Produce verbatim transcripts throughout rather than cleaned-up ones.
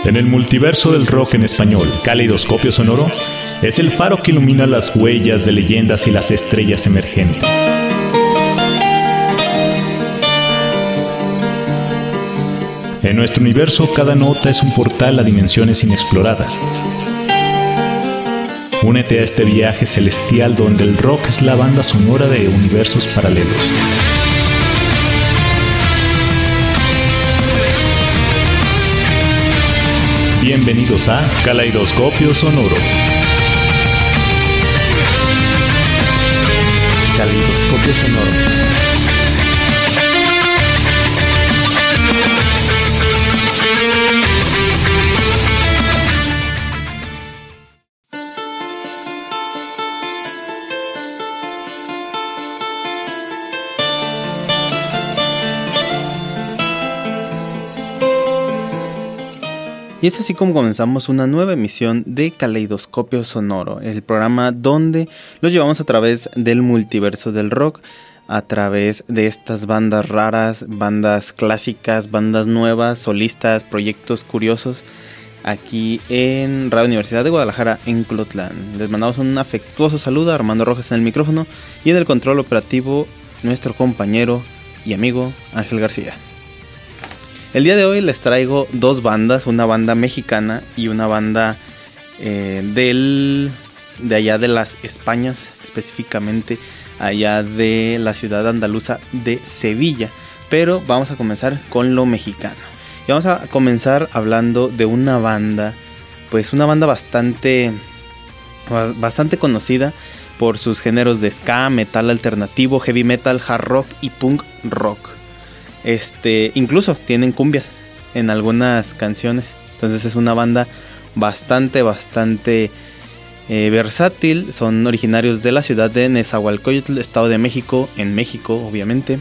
En el multiverso del rock en español, Caleidoscopio Sonoro es el faro que ilumina las huellas de leyendas y las estrellas emergentes. En nuestro universo, cada nota es un portal a dimensiones inexploradas. Únete a este viaje celestial donde el rock es la banda sonora de universos paralelos. Bienvenidos a Caleidoscopio Sonoro. Caleidoscopio Sonoro. Y es así como comenzamos una nueva emisión de Caleidoscopio Sonoro, el programa donde los llevamos a través del multiverso del rock, a través de estas bandas raras, bandas clásicas, bandas nuevas, solistas, proyectos curiosos, aquí en Radio Universidad de Guadalajara, en Colotlán. Les mandamos un afectuoso saludo a Armando Rojas en el micrófono y en el control operativo nuestro compañero y amigo Ángel García. El día de hoy les traigo dos bandas, una banda mexicana y una banda eh, del, de allá de las Españas, específicamente allá de la ciudad andaluza de Sevilla. Pero vamos a comenzar con lo mexicano. Y vamos a comenzar hablando de una banda, pues una banda bastante, bastante conocida por sus géneros de ska, metal alternativo, heavy metal, hard rock y punk rock. Este, incluso tienen cumbias en algunas canciones. Entonces es una banda bastante, bastante eh, versátil. Son originarios de la ciudad de Nezahualcóyotl, Estado de México, en México, obviamente.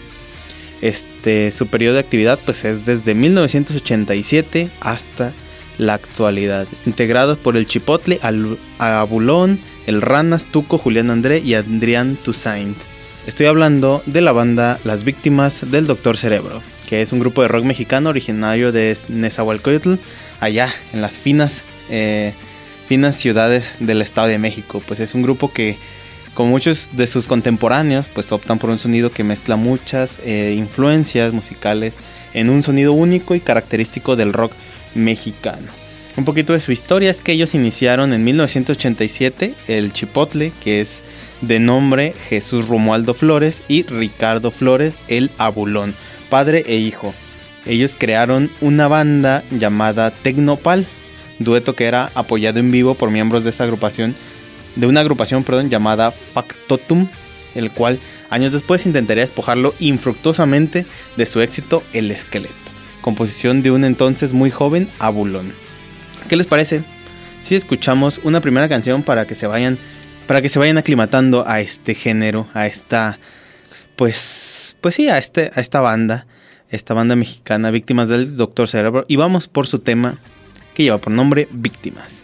Este, su periodo de actividad pues es desde mil novecientos ochenta y siete hasta la actualidad. Integrados por el Chipotle, Al- Abulón, el Ranas, Tuco, Julián André y Adrián Toussaint. Estoy hablando de la banda Las Víctimas del Doctor Cerebro, que es un grupo de rock mexicano originario de Nezahualcóyotl, allá en las finas, eh, finas ciudades del Estado de México. Pues es un grupo que, como muchos de sus contemporáneos, pues optan por un sonido que mezcla muchas eh, influencias musicales en un sonido único y característico del rock mexicano. Un poquito de su historia es que ellos iniciaron en mil novecientos ochenta y siete el Chipotle, que es de nombre Jesús Romualdo Flores, y Ricardo Flores, el Abulón, padre e hijo. Ellos crearon una banda llamada Tecnopal, dueto que era apoyado en vivo por miembros de esta agrupación, de una agrupación, perdón, llamada Factotum, el cual años después intentaría despojarlo infructuosamente de su éxito El Esqueleto, composición de un entonces muy joven Abulón. ¿Qué les parece si escuchamos una primera canción para que se vayan para que se vayan aclimatando a este género, a esta, pues, pues sí, a este, a esta banda, esta banda mexicana, Víctimas del Doctor Cerebro, y vamos por su tema que lleva por nombre Víctimas.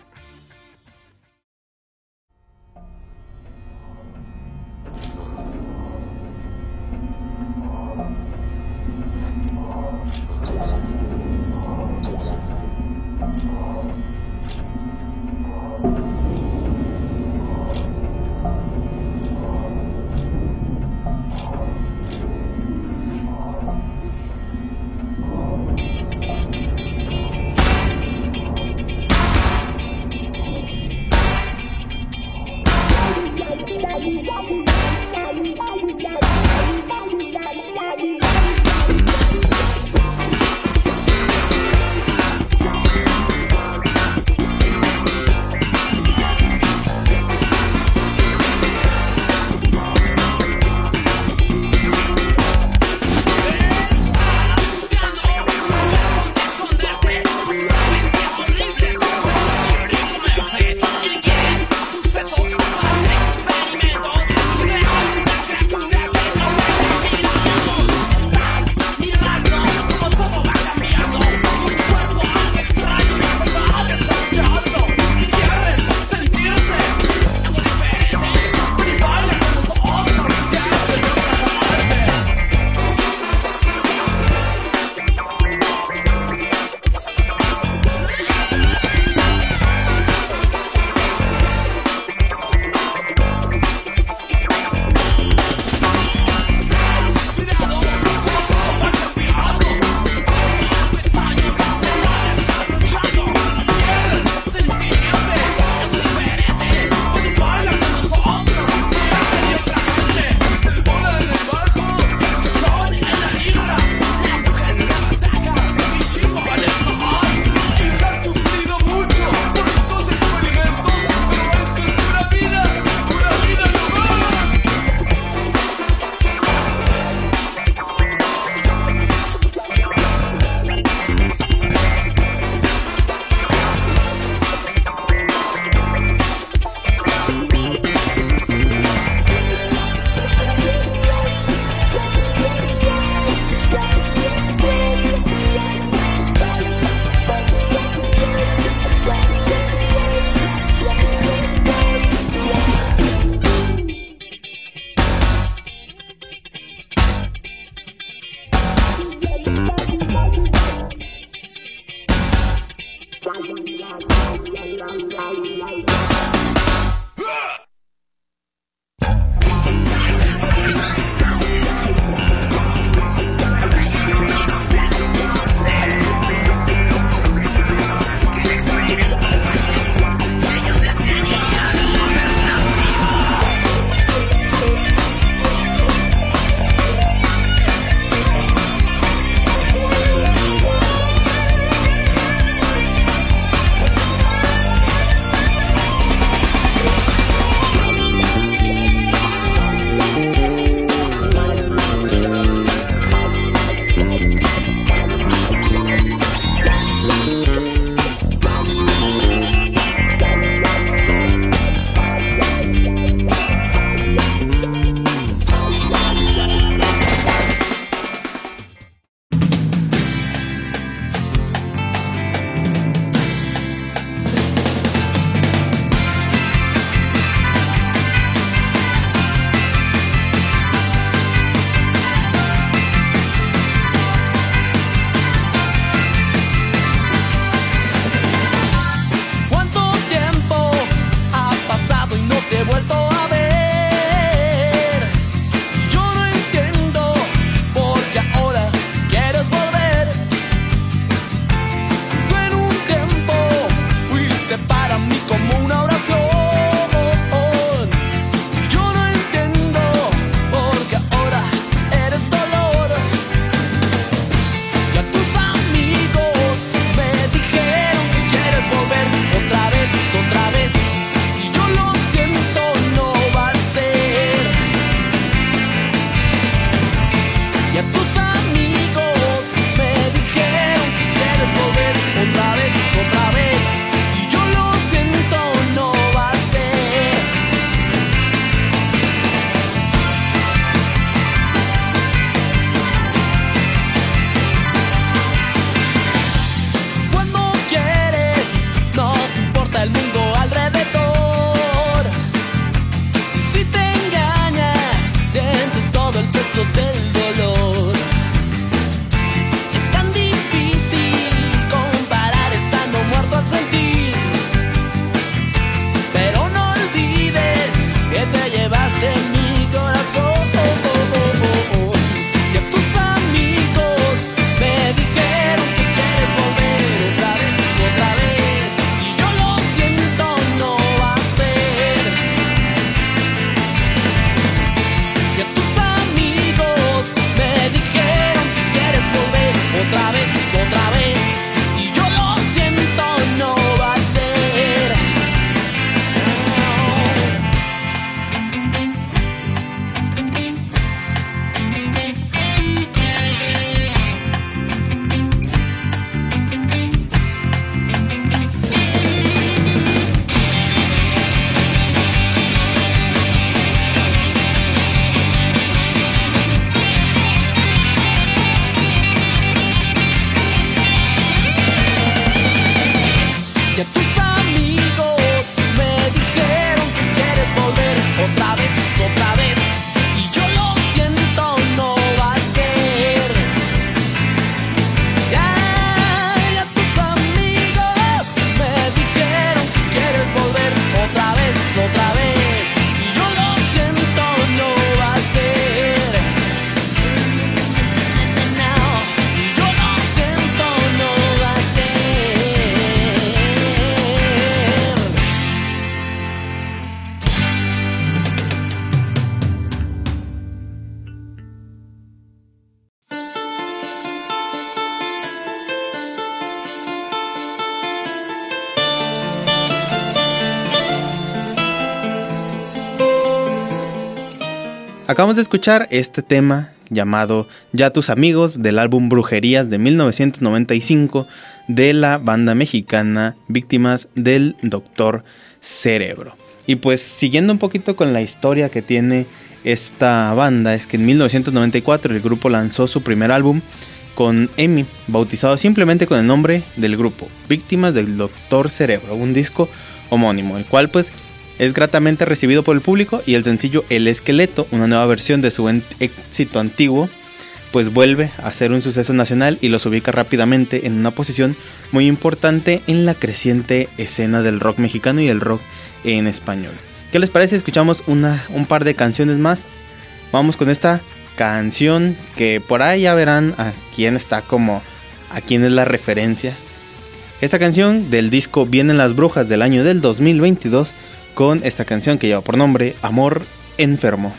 Acabamos de escuchar este tema llamado Ya tus amigos del álbum Brujerías de mil novecientos noventa y cinco de la banda mexicana Víctimas del Doctor Cerebro. Y pues siguiendo un poquito con la historia que tiene esta banda, es que en mil novecientos noventa y cuatro el grupo lanzó su primer álbum con EMI, bautizado simplemente con el nombre del grupo, Víctimas del Doctor Cerebro, un disco homónimo, el cual pues es gratamente recibido por el público, y el sencillo El Esqueleto, una nueva versión de su éxito antiguo, pues vuelve a ser un suceso nacional y los ubica rápidamente en una posición muy importante en la creciente escena del rock mexicano y el rock en español. ¿Qué les parece? Escuchamos una, un par de canciones más. Vamos con esta canción que por ahí ya verán a quién está como, a quién es la referencia. Esta canción del disco Vienen las Brujas del año del dos mil veintidós, con esta canción que lleva por nombre Amor Enfermo.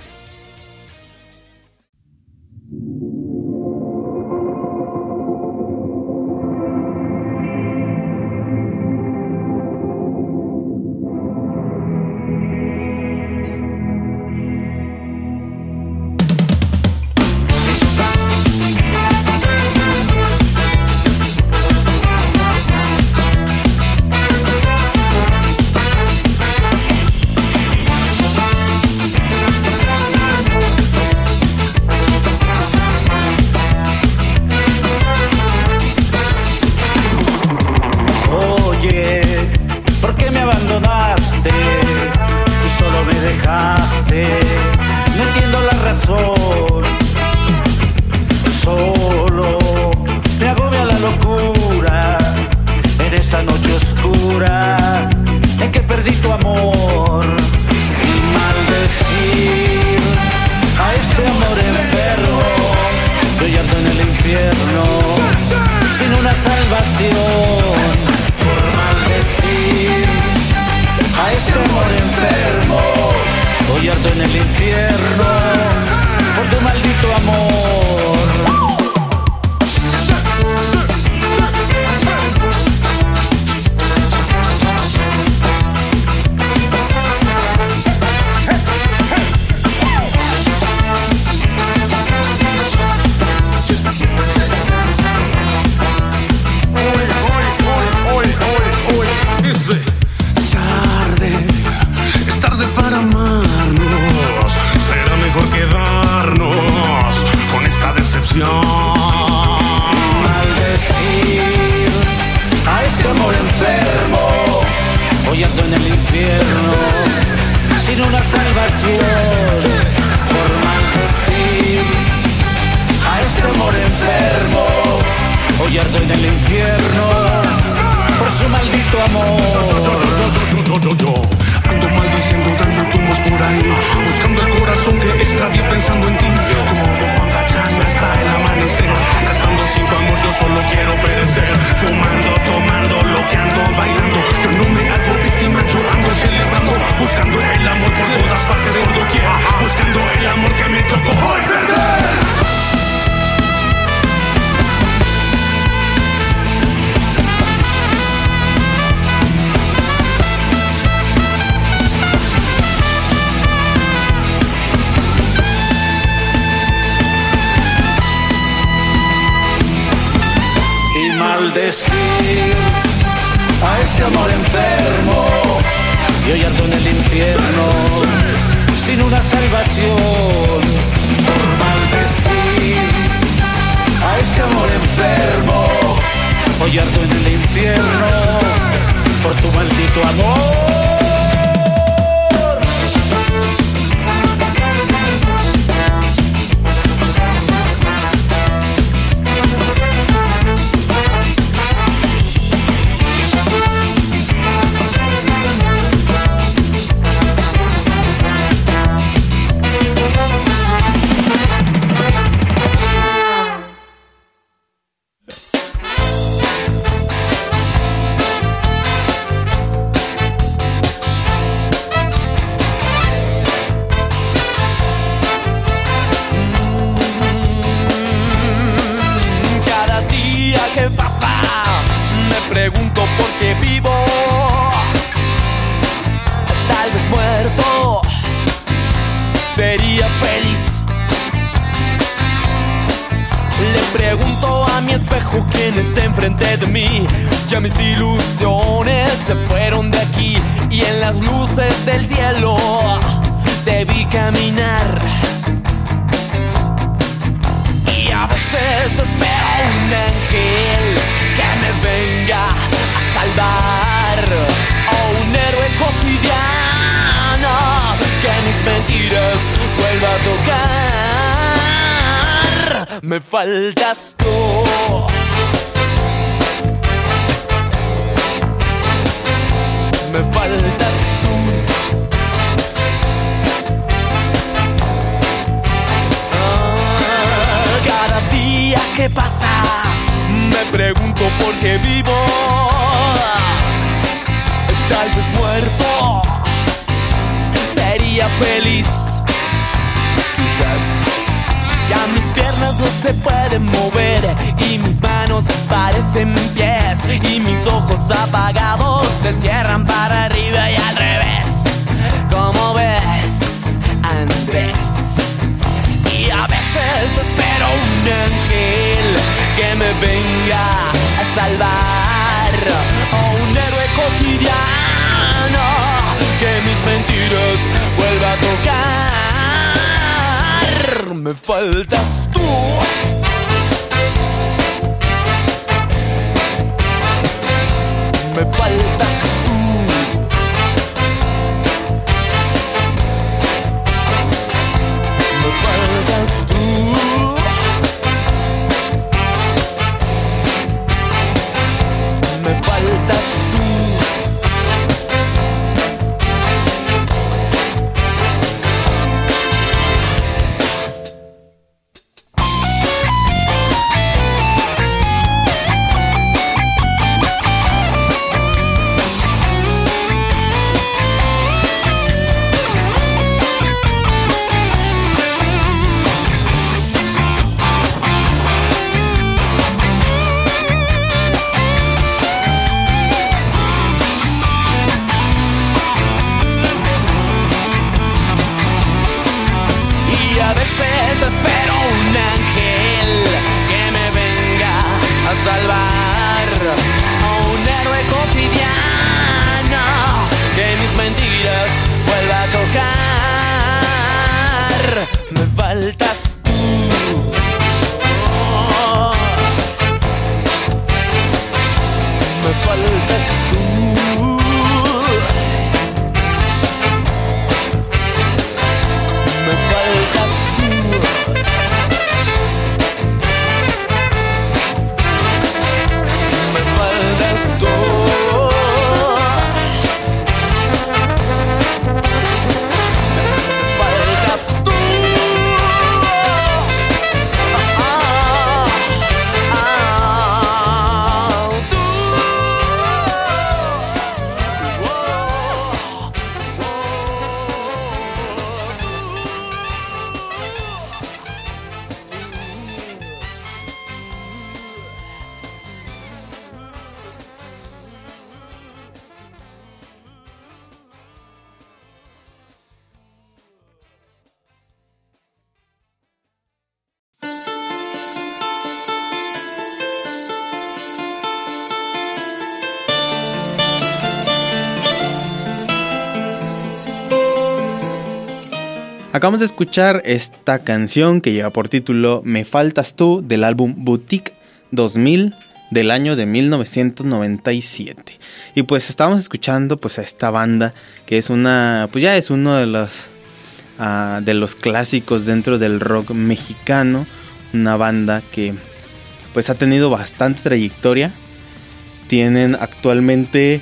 Maldecir a este amor enfermo y hoy ando en el infierno sin una salvación. Por maldecir a este amor enfermo, hoy ando en el infierno por tu maldito amor. Sería feliz pregunto a mi espejo quién está enfrente de mí. Ya mis ilusiones se fueron de aquí y en las luces del cielo te vi caminar. Y a veces espero un ángel que me venga a salvar, o un héroe cotidiano que mis mentiras vuelva a tocar. Me faltas tú. Me faltas tú. Ah, cada día que pasa me pregunto por qué vivo. Tal vez muerto sería feliz. Quizás ya mis piernas no se pueden mover y mis manos parecen pies y mis ojos apagados se cierran para arriba y al revés. ¿Cómo ves, Andrés? Y a veces espero un ángel que me venga a salvar, o un héroe cotidiano que mis mentiras vuelva a tocar. Me faltas tú. Me faltas tú. Me faltas tú. Me faltas tú. Acabamos de escuchar esta canción que lleva por título Me Faltas Tú, del álbum Boutique dos mil del año de mil novecientos noventa y siete. Y pues estábamos escuchando pues a esta banda que es una, pues ya es uno de los uh, de los clásicos dentro del rock mexicano, una banda que pues ha tenido bastante trayectoria. Tienen actualmente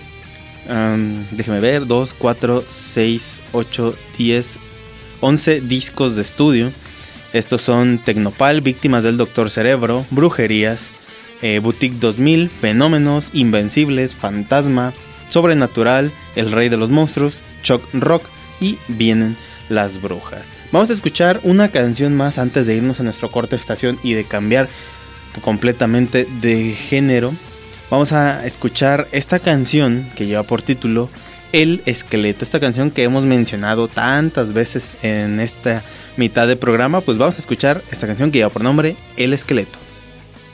um, déjeme ver, dos, cuatro, seis, ocho, diez, once discos de estudio. Estos son Tecnopal, Víctimas del Doctor Cerebro, Brujerías, eh, Boutique dos mil, Fenómenos, Invencibles, Fantasma, Sobrenatural, El Rey de los Monstruos, Shock Rock y Vienen las Brujas. Vamos a escuchar una canción más antes de irnos a nuestro corte de estación y de cambiar completamente de género. Vamos a escuchar esta canción que lleva por título El Esqueleto, esta canción que hemos mencionado tantas veces en esta mitad de programa. Pues vamos a escuchar esta canción que lleva por nombre El Esqueleto.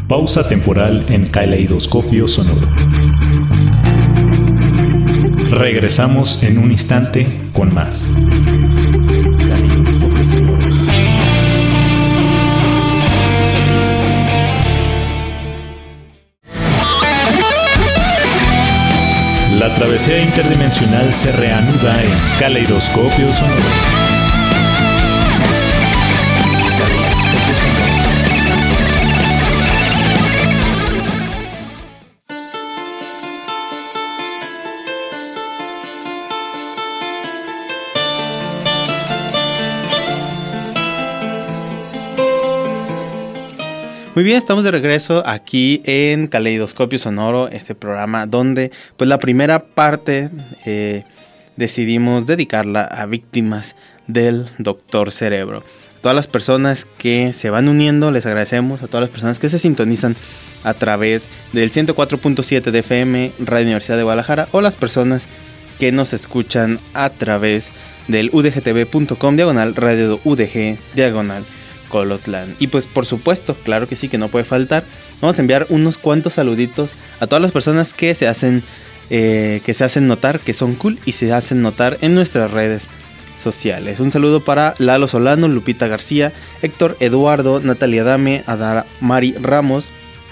Pausa temporal en Caleidoscopio Sonoro. Regresamos en un instante con más. La travesía interdimensional se reanuda en Caleidoscopio Sonoro. Muy bien, estamos de regreso aquí en Caleidoscopio Sonoro, este programa donde pues la primera parte eh, decidimos dedicarla a víctimas del Doctor Cerebro. A todas las personas que se van uniendo, les agradecemos. A todas las personas que se sintonizan a través del ciento cuatro punto siete de F M, Radio Universidad de Guadalajara, o las personas que nos escuchan a través del udgtv punto com, diagonal radio udg, diagonal Colotlán. Y pues por supuesto, claro que sí, que no puede faltar, vamos a enviar unos cuantos saluditos a todas las personas que se hacen eh, que se hacen notar, que son cool y se hacen notar en nuestras redes sociales. Un saludo para Lalo Solano, Lupita García, Héctor Eduardo, Natalia Dame, Adara Mari Ramos,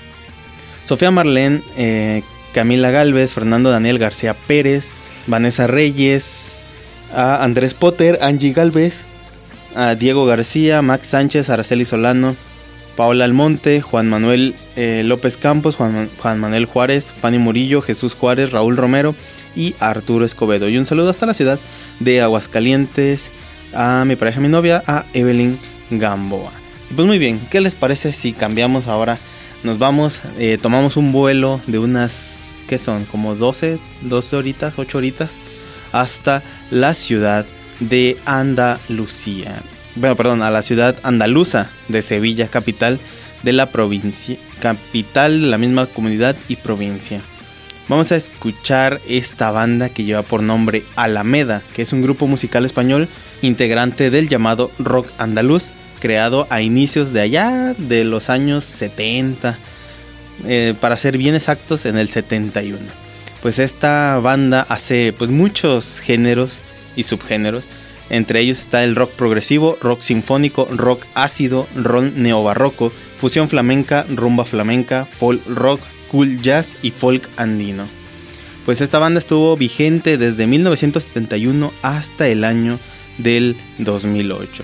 Sofía Marlene, eh, Camila Galvez, Fernando Daniel García Pérez, Vanessa Reyes, a Andrés Potter, Angie Galvez, a Diego García, Max Sánchez, Araceli Solano, Paola Almonte, Juan Manuel eh, López Campos, Juan, Juan Manuel Juárez, Fanny Murillo, Jesús Juárez, Raúl Romero y Arturo Escobedo. Y un saludo hasta la ciudad de Aguascalientes a mi pareja, mi novia, a Evelyn Gamboa. Y pues muy bien, ¿qué les parece si cambiamos ahora? Nos vamos, eh, tomamos un vuelo de unas, ¿qué son? Como doce, doce horitas, ocho horitas, hasta la ciudad de Andalucía. Bueno, perdón, a la ciudad andaluza de Sevilla, capital de la provincia, capital de la misma comunidad y provincia. Vamos a escuchar esta banda que lleva por nombre Alameda, que es un grupo musical español integrante del llamado rock andaluz, creado a inicios de allá de los años setenta, eh, para ser bien exactos en el setenta y uno. Pues esta banda hace pues muchos géneros y subgéneros. Entre ellos está el rock progresivo, rock sinfónico, rock ácido, rock neobarroco, fusión flamenca, rumba flamenca, folk rock, cool jazz y folk andino. Pues esta banda estuvo vigente desde mil novecientos setenta y uno hasta el año del dos mil ocho.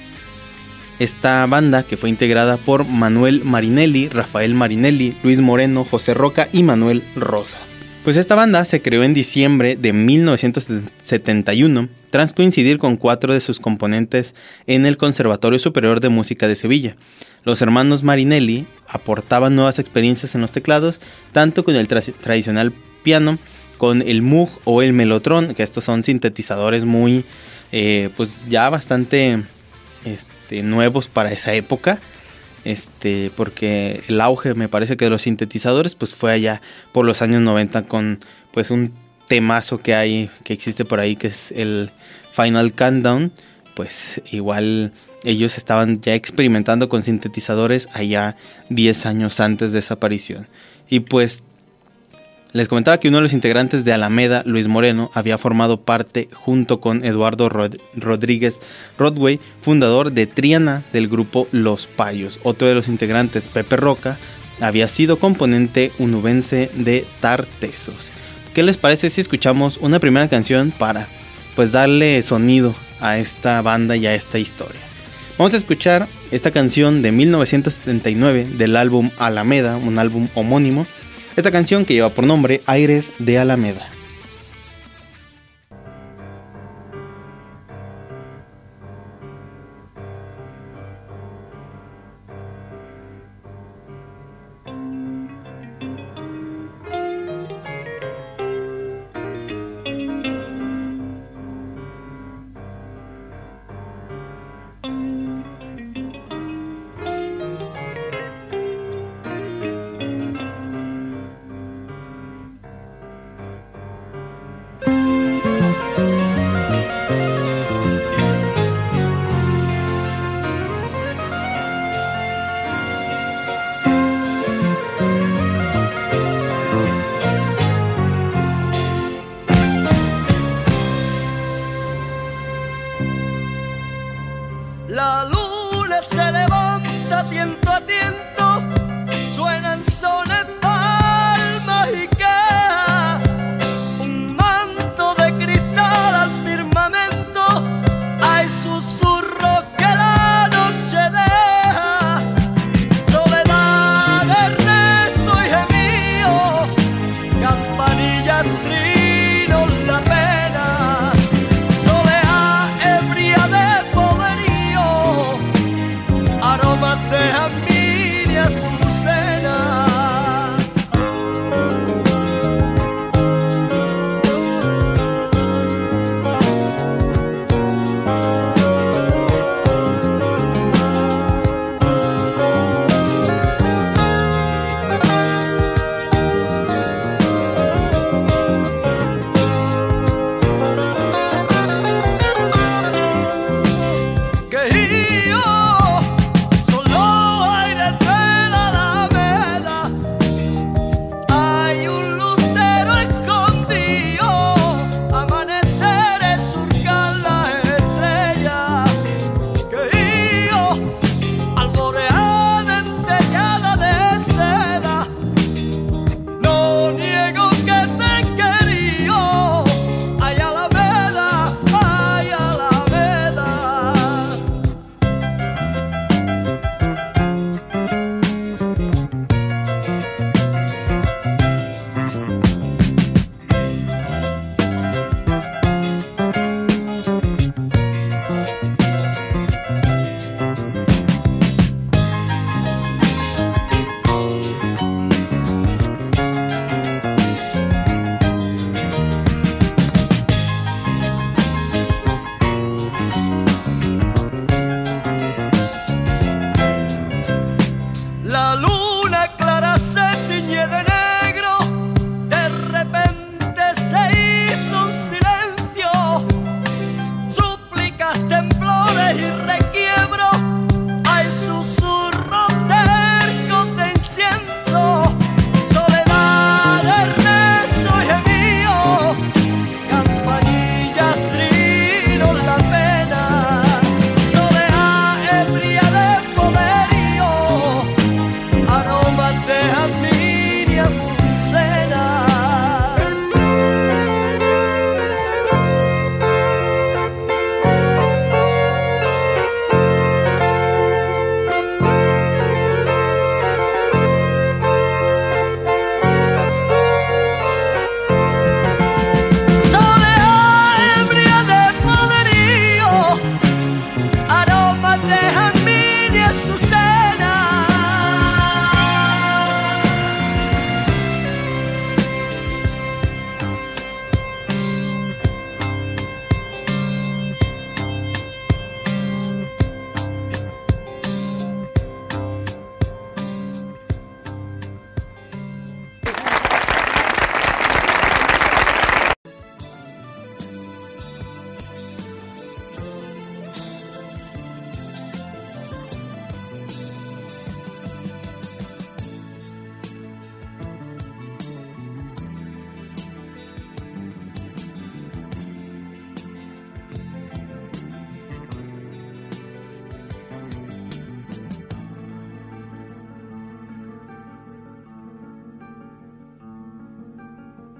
Esta banda, que fue integrada por Manuel Marinelli, Rafael Marinelli, Luis Moreno, José Roca y Manuel Rosa. Pues esta banda se creó en diciembre de mil novecientos setenta y uno, tras coincidir con cuatro de sus componentes en el Conservatorio Superior de Música de Sevilla. Los hermanos Marinelli aportaban nuevas experiencias en los teclados, tanto con el tra- tradicional piano, con el Moog o el Mellotron, que estos son sintetizadores muy, eh, pues ya bastante este, nuevos para esa época. Este, porque el auge, me parece que de los sintetizadores, pues fue allá por los años noventa con pues un temazo que hay, que existe por ahí, que es el Final Countdown. Pues igual ellos estaban ya experimentando con sintetizadores allá diez años antes de esa aparición. Y pues les comentaba que uno de los integrantes de Alameda, Luis Moreno, había formado parte junto con Eduardo Rod- Rodríguez Rodway, fundador de Triana del grupo Los Payos. Otro de los integrantes, Pepe Roca, había sido componente unubense de Tartessos. ¿Qué les parece si escuchamos una primera canción para pues darle sonido a esta banda y a esta historia? Vamos a escuchar esta canción de mil novecientos setenta y nueve del álbum Alameda, un álbum homónimo. Esta canción que lleva por nombre Aires de Alameda.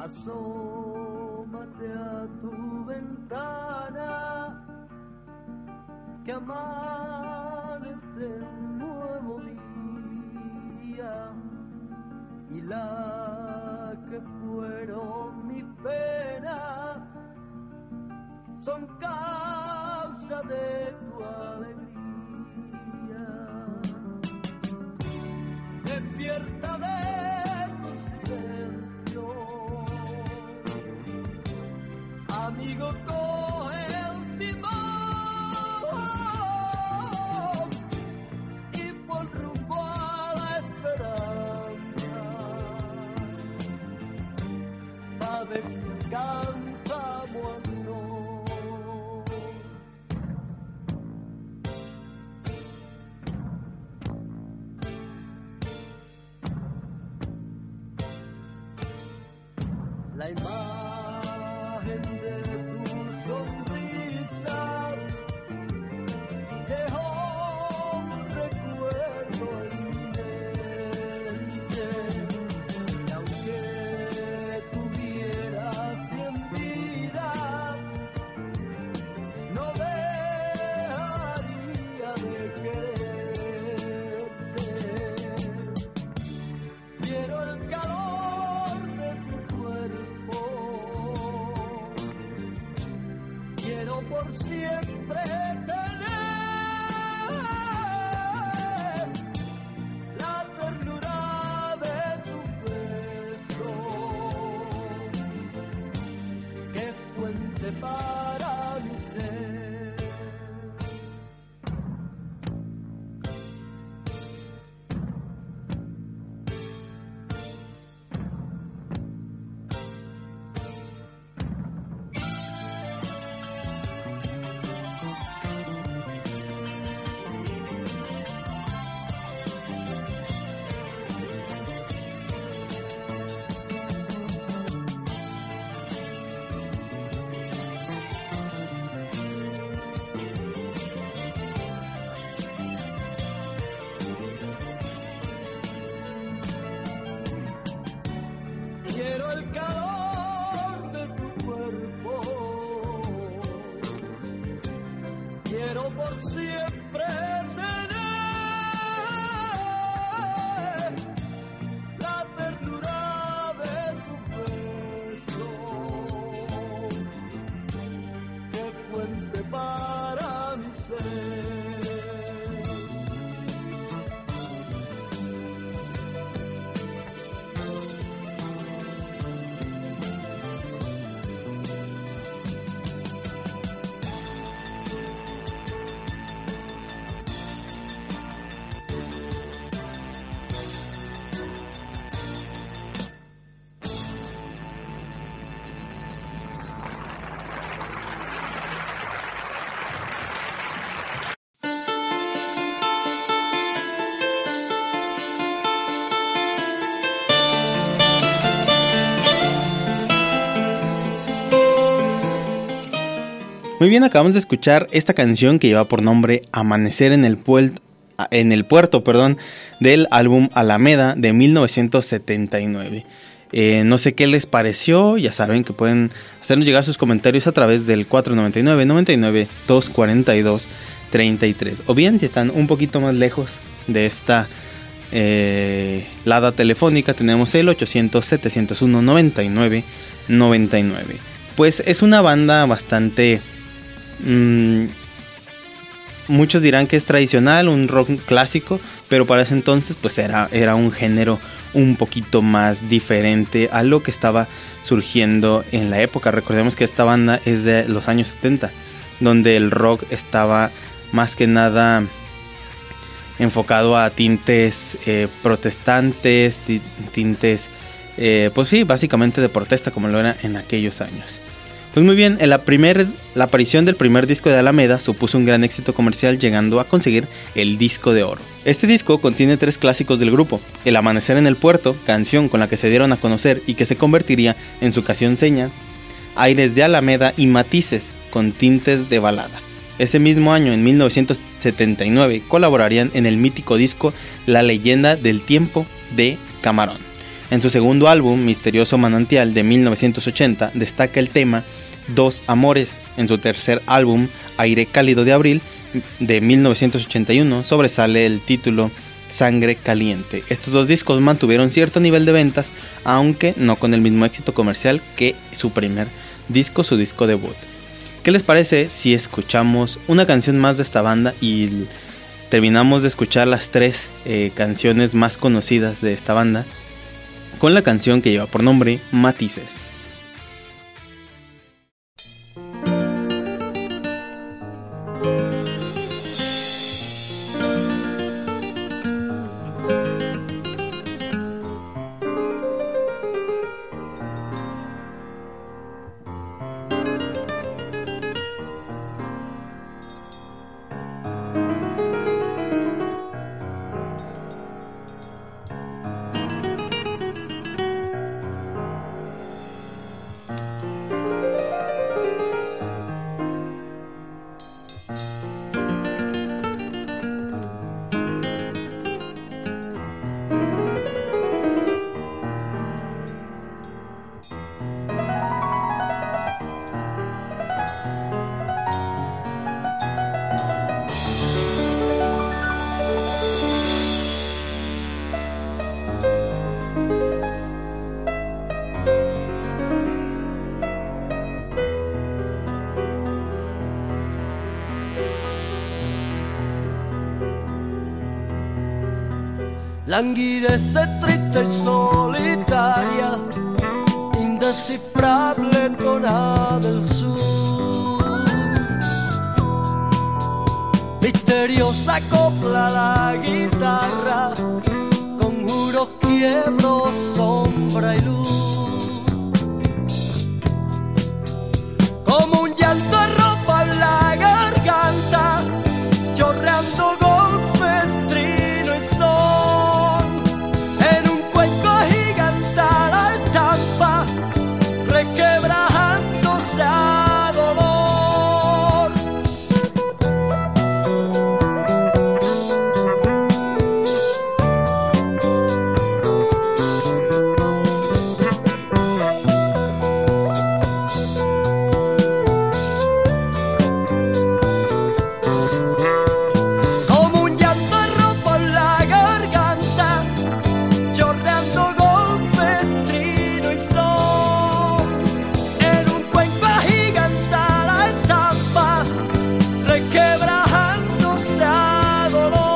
Asómate a tu ventana, que amanece un nuevo día, y la que fueron mi pena son causa de tu alegría. Despierta de tu silencio, amigo, coge el timón y pon rumbo a la esperanza, pa' ver si cantamos al sol. La imagen de tu sonrisa dejó un recuerdo en mi mente, y aunque tuviera cien vidas, no dejaría de quererte. Quiero el calor de tu cuerpo, quiero por siempre tener la ternura de tu beso, que es fuente para mi ser. Quiero el calor de tu cuerpo, quiero por siempre tener la ternura de tu beso, que fuente para mi ser. Muy bien, acabamos de escuchar esta canción que lleva por nombre Amanecer en el, puel- en el Puerto, perdón, del álbum Alameda de mil novecientos setenta y nueve. Eh, no sé qué les pareció, ya saben que pueden hacernos llegar sus comentarios a través del cuatro noventa y nueve, noventa y nueve, doscientos cuarenta y dos, treinta y tres. O bien, si están un poquito más lejos de esta eh, lada telefónica, tenemos el ochocientos, setecientos uno, noventa y nueve, noventa y nueve. Pues es una banda bastante... Mmm, muchos dirán que es tradicional, un rock clásico, pero para ese entonces pues era, era un género un poquito más diferente a lo que estaba surgiendo en la época. Recordemos que esta banda es de los años setenta, donde el rock estaba más que nada enfocado a tintes eh, protestantes, t- tintes eh, pues sí, básicamente de protesta, como lo era en aquellos años. Pues muy bien, en la, primer, la aparición del primer disco de Alameda supuso un gran éxito comercial, llegando a conseguir el disco de oro. Este disco contiene tres clásicos del grupo: El Amanecer en el Puerto, canción con la que se dieron a conocer y que se convertiría en su canción seña; Aires de Alameda y Matices, con tintes de balada. Ese mismo año, en mil novecientos setenta y nueve, colaborarían en el mítico disco La Leyenda del Tiempo de Camarón. En su segundo álbum, Misterioso Manantial, de mil novecientos ochenta, destaca el tema Dos Amores. En su tercer álbum, Aire Cálido de Abril, de mil novecientos ochenta y uno, sobresale el título Sangre Caliente. Estos dos discos mantuvieron cierto nivel de ventas, aunque no con el mismo éxito comercial que su primer disco, su disco debut. ¿Qué les parece si escuchamos una canción más de esta banda y terminamos de escuchar las tres eh, canciones más conocidas de esta banda con la canción que lleva por nombre Matices? Languidece triste y solitaria, indescifrable tonada del sur. Misteriosa copla la guitarra, conjuros, quiebros, sombra y luz. Como un llanto arropa en la garganta, chorreando golpes, trino y sol. A dolor. Como un llanto arropa en la garganta, chorreando golpes, trino y sol. En un cuenco agiganta la estampa, requebrajándose a dolor.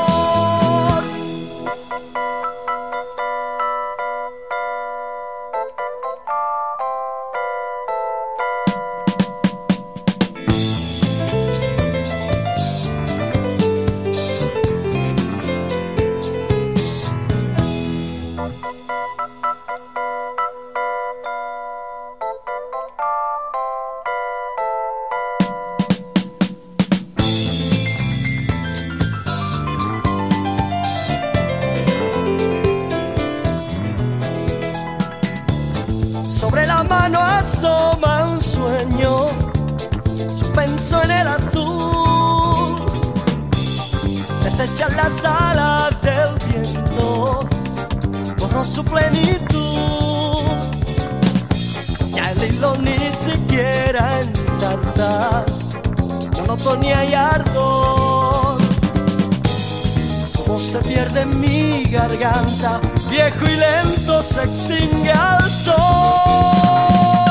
Sobre la mano asoma un sueño, suspenso en el azul. Desechan las alas del viento, borró su plenitud. Ya el hilo ni siquiera ensarta, monotonía y ardor. Su voz se pierde en mi garganta, viejo y lento se extingue al sol.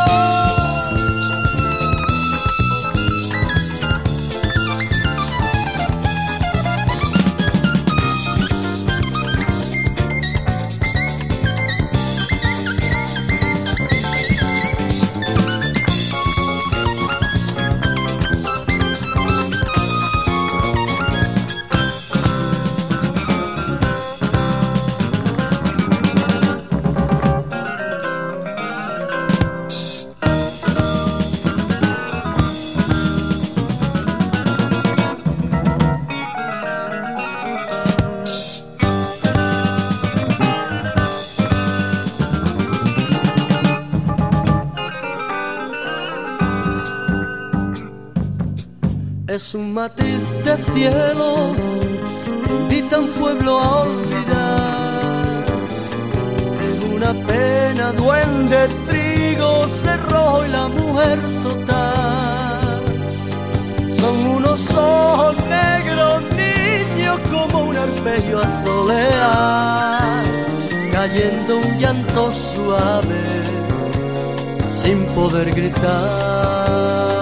Es un matiz de cielo que invita a un pueblo a olvidar. Es una una pena, duende, trigo, cerro y la mujer total. Son unos ojos negros, niños, como un arpegio a solear, cayendo un llanto suave, sin poder gritar.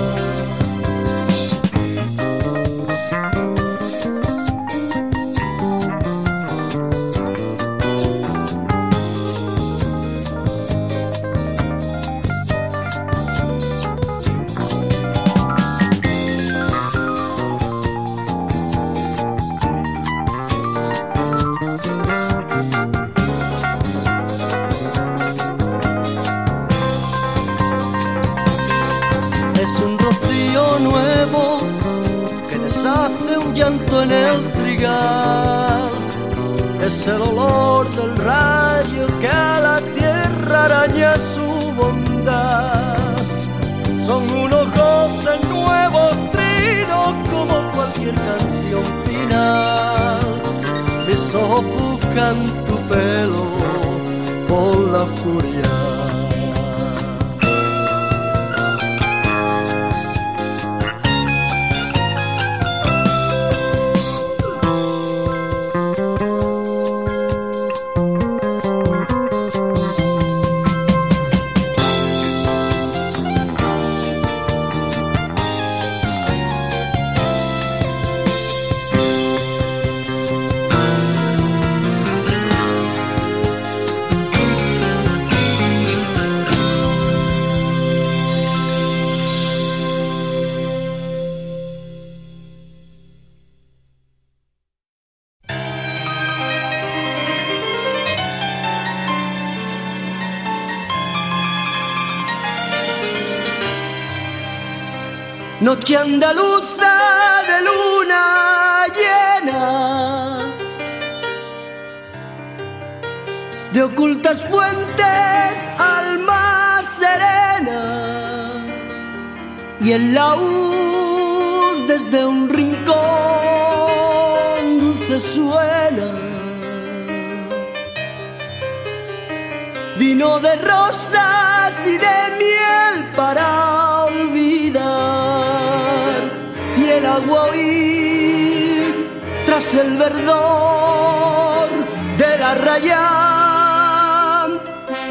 En el trigal es el olor del rayo que a la tierra araña su bondad. Son unos goces nuevos, trinos, como cualquier canción final. Mis ojos buscan tu pelo por la oscuridad. Noche andaluza de luna llena, de ocultas fuentes, alma serena, y el laúd desde un rincón dulce suena. Vino de rosas y de miel para olvidar, y el agua oír tras el verdor del arrayán.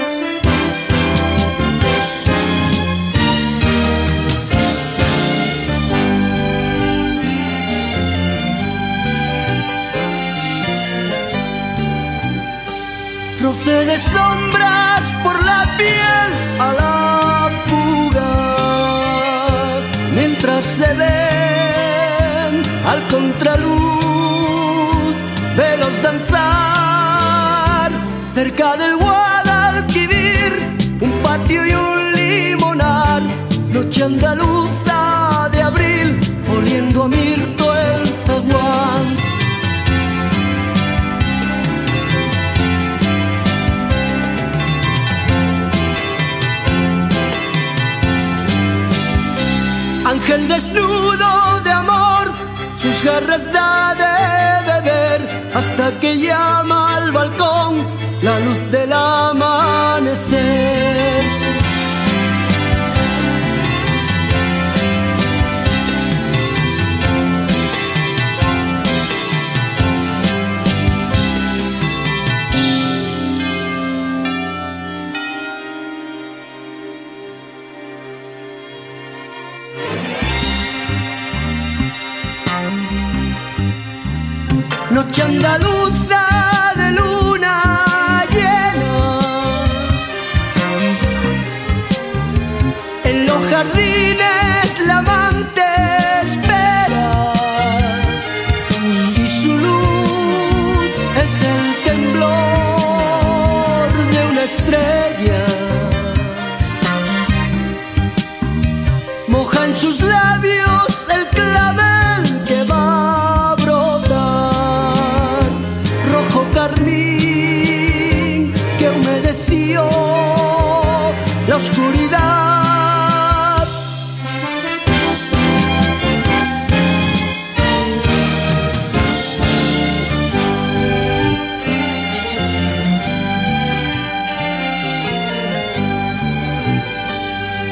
Roce de sombras por la piel a la fuga, mientras se ven al contraluz velos danzar cerca del Guadalquivir, un patio y un limonar. Noche andaluza de abril, oliendo a mirto el zaguán. Ángel desnudo de amor, sus garras da de beber, hasta que llama al balcón la luz del amanecer. Noche andaluza de luna llena, en los jardines la amante espera, y su luz es el temblor de una estrella. Moja en sus labios el clavel que va a brotar, rojo carmín que humedeció la oscuridad.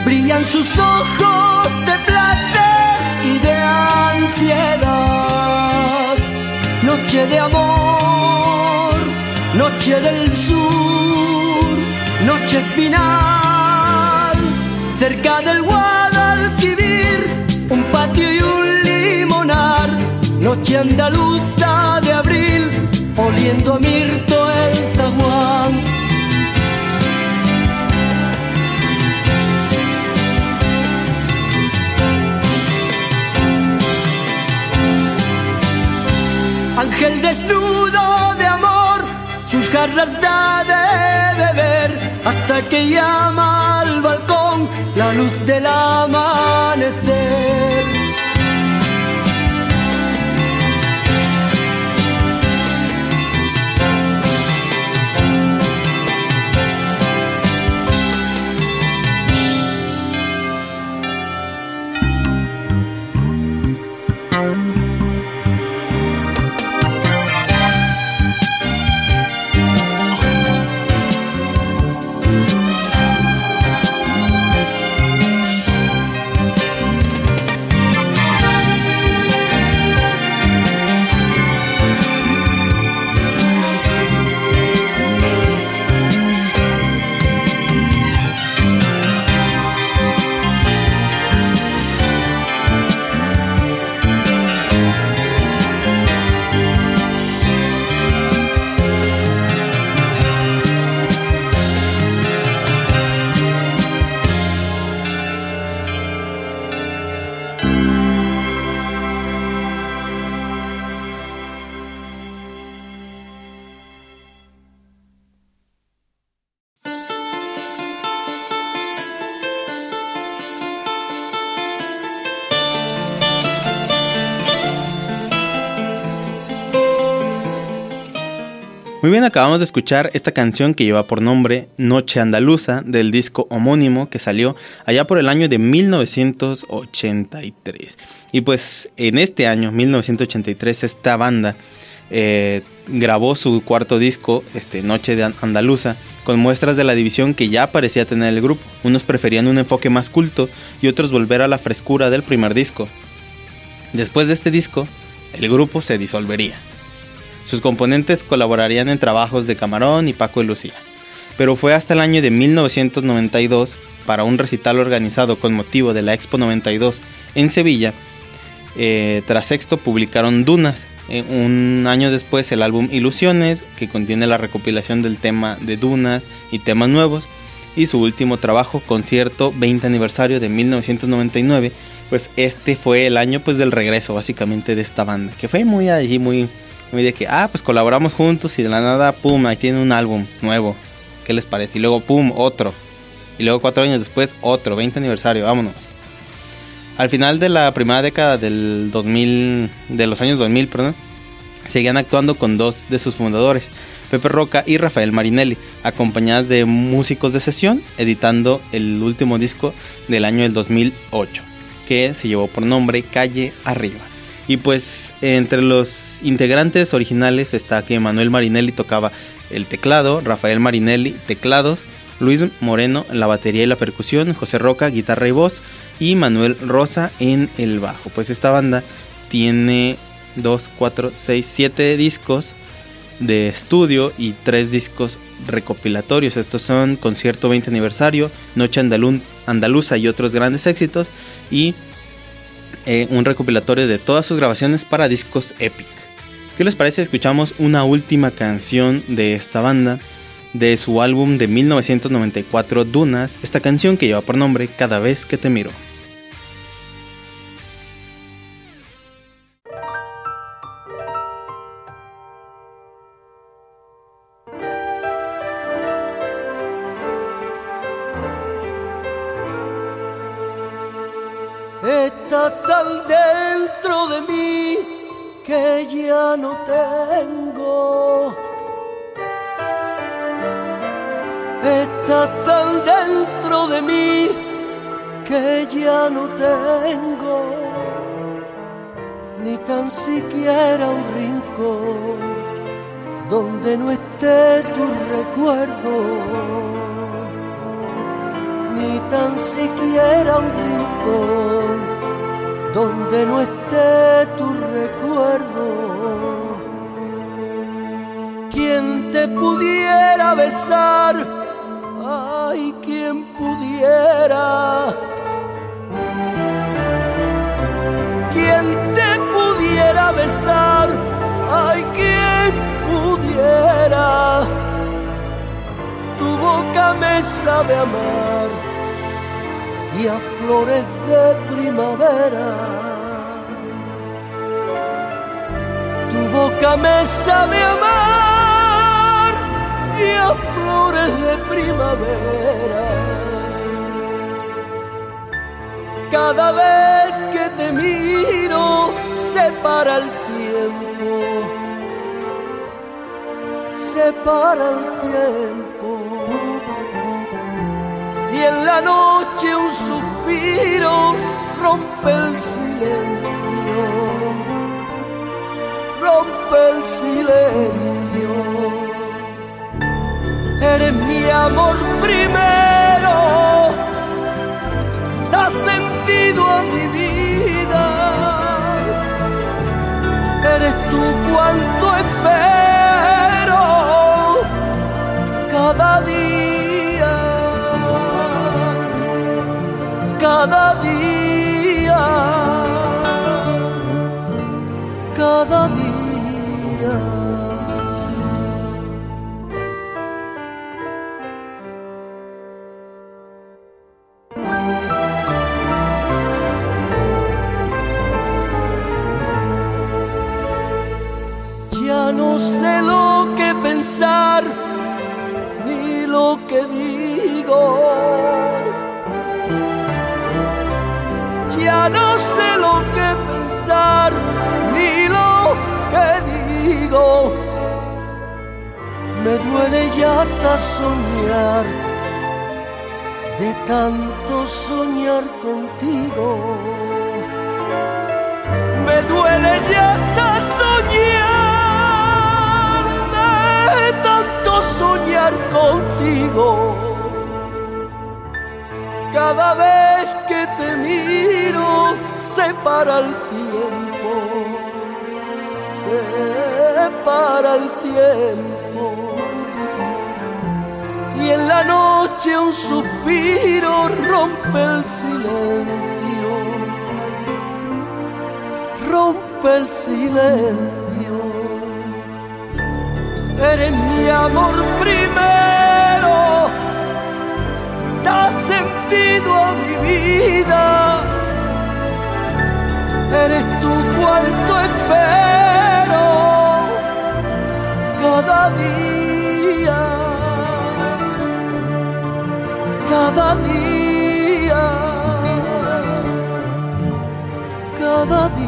brillan sus ojos de placer y de ansiedad. Noche de amor, noche del sur, noche final. Cerca del Guadalquivir, un patio y un limonar. Noche andaluza de abril, oliendo a mirto el zaguán. Ángel desnudo de amor, sus jarras da de beber, hasta que llama al balcón la luz del amanecer. Muy bien, acabamos de escuchar esta canción que lleva por nombre Noche Andaluza, del disco homónimo que salió allá por el año de mil novecientos ochenta y tres. Y pues en este año, mil novecientos ochenta y tres, esta banda eh, grabó su cuarto disco, este, Noche de Andaluza, con muestras de la división que ya parecía tener el grupo. Unos preferían un enfoque más culto y otros volver a la frescura del primer disco. Después de este disco, el grupo se disolvería. Sus componentes colaborarían en trabajos de Camarón y Paco de Lucía. Pero fue hasta el año de mil novecientos noventa y dos, para un recital organizado con motivo de la Expo noventa y dos en Sevilla, eh, tras esto publicaron Dunas. Eh, un año después el álbum Ilusiones, que contiene la recopilación del tema de Dunas y temas nuevos. Y su último trabajo, Concierto veinte aniversario de mil novecientos noventa y nueve. Pues este fue el año pues del regreso básicamente de esta banda, que fue muy allí, muy... Muy de que, ah, pues colaboramos juntos y de la nada, pum, ahí tiene un álbum nuevo. ¿Qué les parece? Y luego, pum, otro. Y luego cuatro años después, otro, veinte aniversario, vámonos. Al final de la primera década del dos mil, de los años dos mil, perdón, seguían actuando con dos de sus fundadores, Pepe Roca y Rafael Marinelli, acompañadas de músicos de sesión, editando el último disco del año del dos mil ocho, que se llevó por nombre Calle Arriba. Y pues entre los integrantes originales está que Manuel Marinelli tocaba el teclado, Rafael Marinelli teclados, Luis Moreno en la batería y la percusión, José Roca guitarra y voz y Manuel Rosa en el bajo. Pues esta banda tiene dos, cuatro, seis, siete discos de estudio y tres discos recopilatorios. Estos son Concierto veinte aniversario, Noche Andaluz, Andaluza y otros grandes éxitos, y Eh, un recopilatorio de todas sus grabaciones para discos Epic. ¿Qué les parece? Escuchamos una última canción de esta banda, de su álbum de mil novecientos noventa y cuatro, Dunas, esta canción que lleva por nombre Cada vez que te miro. Está tan dentro de mí que ya no tengo. Está tan dentro de mí que ya no tengo ni tan siquiera un rincón donde no esté tu recuerdo. ni tan siquiera un rincón donde no esté tu recuerdo. ¿Quién te pudiera besar? Ay, ¿quién pudiera? ¿Quién te pudiera besar? Ay, ¿quién pudiera? Tu boca me sabe amar y a flores de primavera. Tu boca me sabe amar y a flores de primavera. Cada vez que te miro se para el tiempo, se para el tiempo. Y en la noche un suspiro rompe el silencio, rompe el silencio. Eres mi amor primero, das sentido a mi vida. Eres tú cuanto espero cada día, cada día, cada día. Ya no sé lo que pensar ni lo que digo. Ya no sé lo que pensar ni lo que digo. Me duele ya hasta soñar, de tanto soñar contigo. Me duele ya hasta soñar, de tanto soñar contigo. Cada vez que te miro se para el tiempo, se para el tiempo. Y en la noche un suspiro rompe el silencio, rompe el silencio. Eres mi amor primero, das sentido a mi vida. Eres tú cuanto espero cada día, cada día, cada día.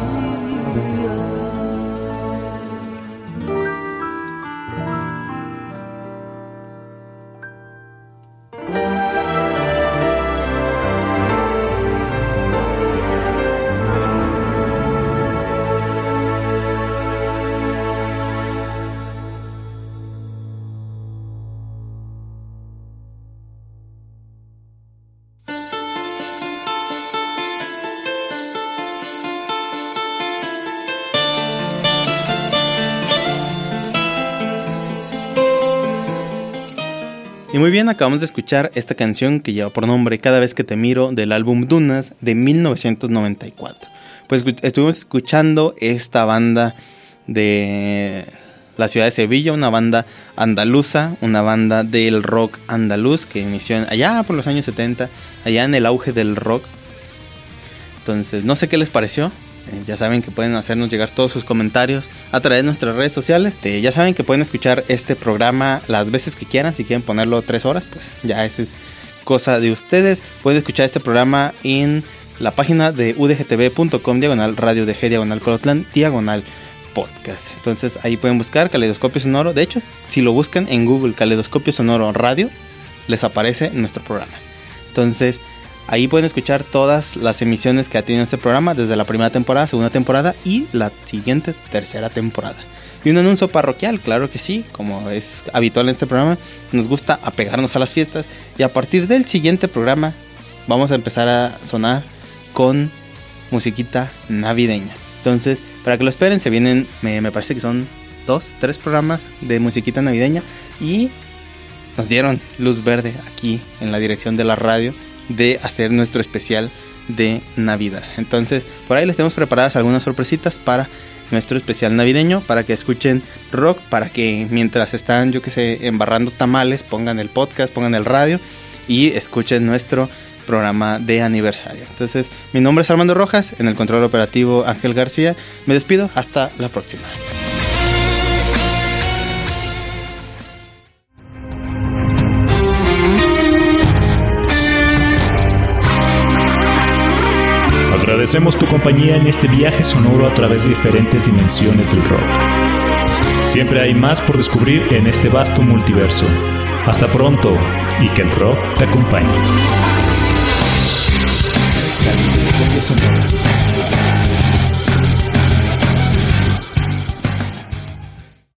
Y muy bien, acabamos de escuchar esta canción que lleva por nombre Cada vez que te miro, del álbum Dunas de mil novecientos noventa y cuatro. Pues estuvimos escuchando esta banda de la ciudad de Sevilla, una banda andaluza, una banda del rock andaluz que inició allá por los años setenta, allá en el auge del rock. Entonces, no sé qué les pareció. Eh, ya saben que pueden hacernos llegar todos sus comentarios a través de nuestras redes sociales. Eh, ya saben que pueden escuchar este programa las veces que quieran. Si quieren ponerlo tres horas, pues ya esa es cosa de ustedes. Pueden escuchar este programa en la página de u d g t v punto com, diagonal radio d g, diagonal Colotlán, diagonal podcast. Entonces ahí pueden buscar Caleidoscopio Sonoro. De hecho, si lo buscan en Google, Caleidoscopio Sonoro Radio, les aparece nuestro programa. Entonces ahí pueden escuchar todas las emisiones que ha tenido este programa desde la primera temporada, segunda temporada y la siguiente tercera temporada. Y un anuncio parroquial, claro que sí, como es habitual en este programa, nos gusta apegarnos a las fiestas. Y a partir del siguiente programa vamos a empezar a sonar con musiquita navideña. Entonces, para que lo esperen, se vienen, me, me parece que son dos, tres programas de musiquita navideña. Y nos dieron luz verde aquí en la dirección de la radio de hacer nuestro especial de Navidad. Entonces, por ahí les tenemos preparadas algunas sorpresitas para nuestro especial navideño, para que escuchen rock, para que mientras están, yo que sé, embarrando tamales, pongan el podcast, pongan el radio y escuchen nuestro programa de aniversario. Entonces, mi nombre es Armando Rojas, en el control operativo Ángel García. Me despido, hasta la próxima. Agradecemos tu compañía en este viaje sonoro a través de diferentes dimensiones del rock. Siempre hay más por descubrir en este vasto multiverso. Hasta pronto y que el rock te acompañe.